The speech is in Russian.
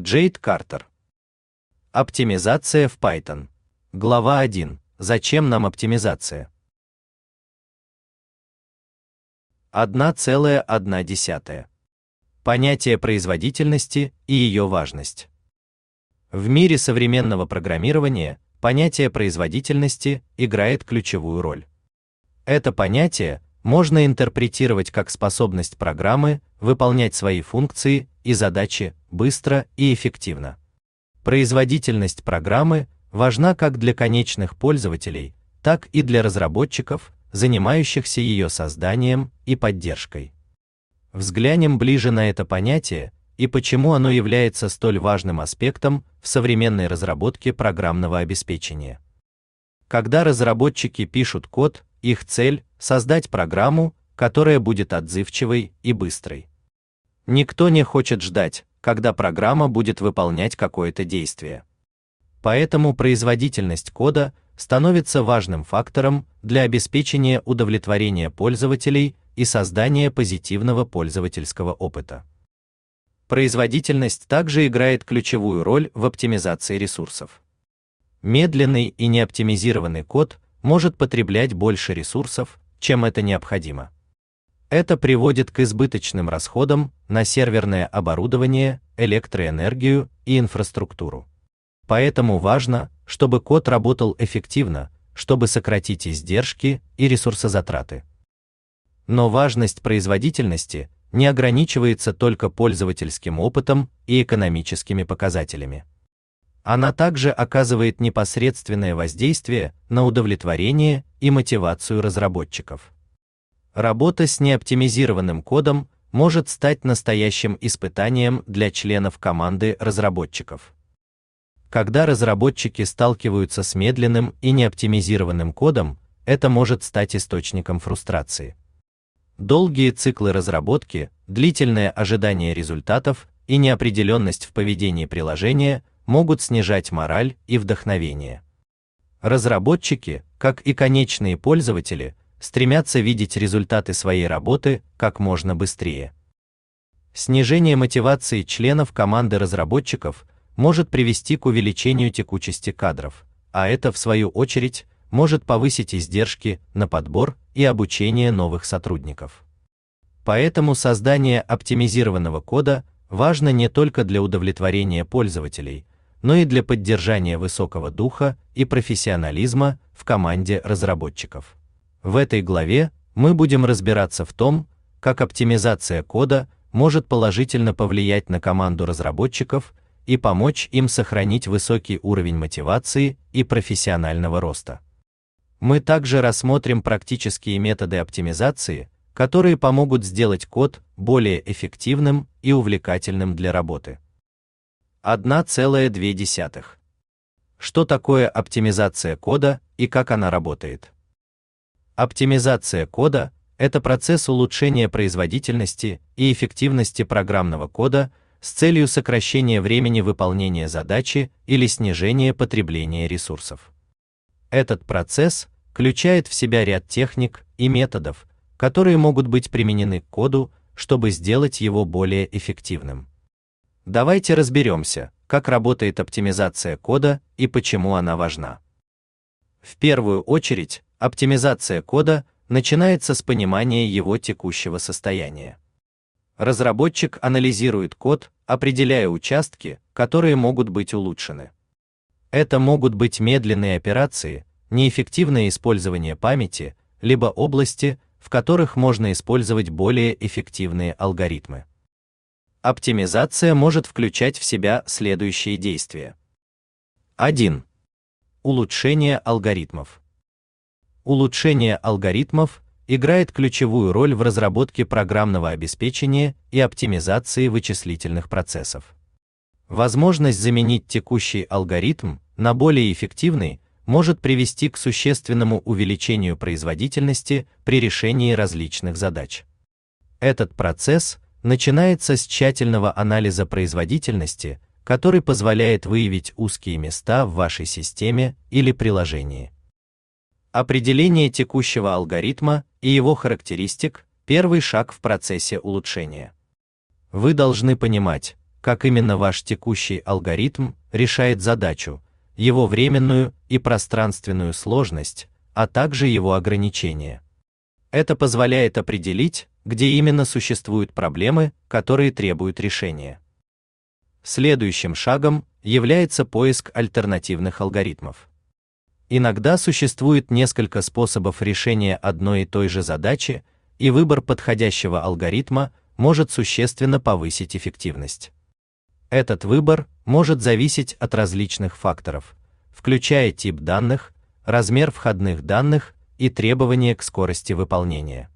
Джейд Картер. Оптимизация в Python. Глава 1. Зачем нам оптимизация? 1,1. Понятие производительности и ее важность. В мире современного программирования понятие производительности играет ключевую роль. Это понятие можно интерпретировать как способность программы выполнять свои функции и задачи быстро и эффективно. Производительность программы важна как для конечных пользователей, так и для разработчиков, занимающихся ее созданием и поддержкой. Взглянем ближе на это понятие и почему оно является столь важным аспектом в современной разработке программного обеспечения. Когда разработчики пишут код, их цель — создать программу, которая будет отзывчивой и быстрой. Никто не хочет ждать, когда программа будет выполнять какое-то действие. Поэтому производительность кода становится важным фактором для обеспечения удовлетворения пользователей и создания позитивного пользовательского опыта. Производительность также играет ключевую роль в оптимизации ресурсов. Медленный и неоптимизированный код может потреблять больше ресурсов, чем это необходимо. Это приводит к избыточным расходам на серверное оборудование, электроэнергию и инфраструктуру. Поэтому важно, чтобы код работал эффективно, чтобы сократить издержки и ресурсозатраты. Но важность производительности не ограничивается только пользовательским опытом и экономическими показателями. Она также оказывает непосредственное воздействие на удовлетворение и мотивацию разработчиков. Работа с неоптимизированным кодом может стать настоящим испытанием для членов команды разработчиков. Когда разработчики сталкиваются с медленным и неоптимизированным кодом, это может стать источником фрустрации. Долгие циклы разработки, длительное ожидание результатов и неопределенность в поведении приложения могут снижать мораль и вдохновение. Разработчики, как и конечные пользователи, стремятся видеть результаты своей работы как можно быстрее. Снижение мотивации членов команды разработчиков может привести к увеличению текучести кадров, а это, в свою очередь, может повысить издержки на подбор и обучение новых сотрудников. Поэтому создание оптимизированного кода важно не только для удовлетворения пользователей, но и для поддержания высокого духа и профессионализма в команде разработчиков. В этой главе мы будем разбираться в том, как оптимизация кода может положительно повлиять на команду разработчиков и помочь им сохранить высокий уровень мотивации и профессионального роста. Мы также рассмотрим практические методы оптимизации, которые помогут сделать код более эффективным и увлекательным для работы. 1,2. Что такое оптимизация кода и как она работает? Оптимизация кода — это процесс улучшения производительности и эффективности программного кода с целью сокращения времени выполнения задачи или снижения потребления ресурсов. Этот процесс включает в себя ряд техник и методов, которые могут быть применены к коду, чтобы сделать его более эффективным. Давайте разберемся, как работает оптимизация кода и почему она важна. В первую очередь, оптимизация кода начинается с понимания его текущего состояния. Разработчик анализирует код, определяя участки, которые могут быть улучшены. Это могут быть медленные операции, неэффективное использование памяти, либо области, в которых можно использовать более эффективные алгоритмы. Оптимизация может включать в себя следующие действия. 1. Улучшение алгоритмов. Улучшение алгоритмов играет ключевую роль в разработке программного обеспечения и оптимизации вычислительных процессов. Возможность заменить текущий алгоритм на более эффективный может привести к существенному увеличению производительности при решении различных задач. Этот процесс начинается с тщательного анализа производительности, который позволяет выявить узкие места в вашей системе или приложении. Определение текущего алгоритма и его характеристик – первый шаг в процессе улучшения. Вы должны понимать, как именно ваш текущий алгоритм решает задачу, его временную и пространственную сложность, а также его ограничения. Это позволяет определить, где именно существуют проблемы, которые требуют решения. Следующим шагом является поиск альтернативных алгоритмов. Иногда существует несколько способов решения одной и той же задачи, и выбор подходящего алгоритма может существенно повысить эффективность. Этот выбор может зависеть от различных факторов, включая тип данных, размер входных данных и требования к скорости выполнения.